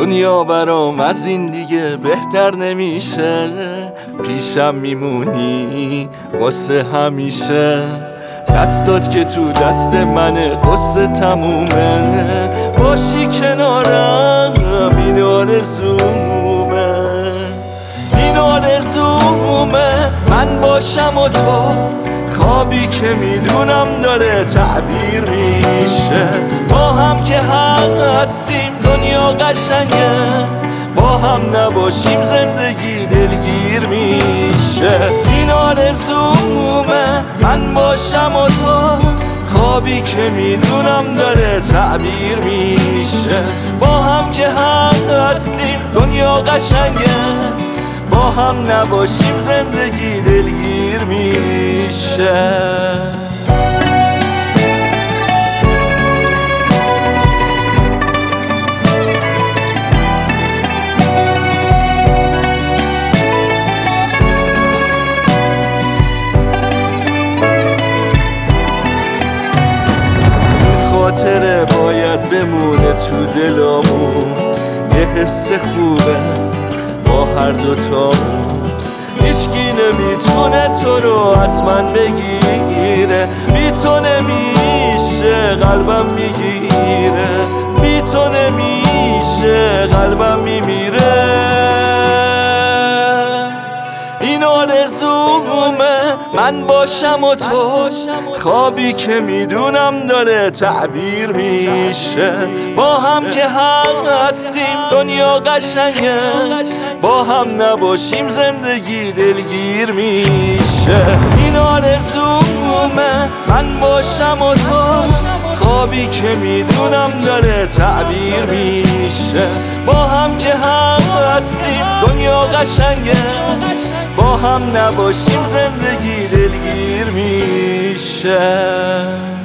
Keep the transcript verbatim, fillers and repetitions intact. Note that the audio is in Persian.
دنیا برام از این دیگه بهتر نمیشه، پیشم میمونی واسه همیشه. دستات که تو دست منه قصه تمومه، باشی کنارم این آرزومه، این آرزومه من باشم و تو خوابی که میدونم داره تعبیر میشه. با هم که هستیم دنیا قشنگه، با هم نباشیم زندگی دلگیر میشه. این آرزومه من باشم و تو خوابی که میدونم داره تعبیر میشه. با هم که هستیم دنیا قشنگه، با هم نباشیم زندگی دلگیر میشه. خاطره باید بمونه تو دلامون، یه حس خوبه با هر دوتامون. هیچکی نمیتونه تو رو از من بگیره، بی تو نمیشه قلبم میگیره، بی تو نمیشه قلبم میمیره. این آرزومه من باشم و تو خوابی که میدونم داره تعبیر میشه. با هم که هستیم دنیا قشنگه، با هم نباشیم زندگی دلگیر میشه. این آرزومه من باشم و تو خوابی که میدونم داره تعبیر میشه. با هم که هستیم دنیا قشنگه، با هم نباشیم زندگی دلگیر میشه.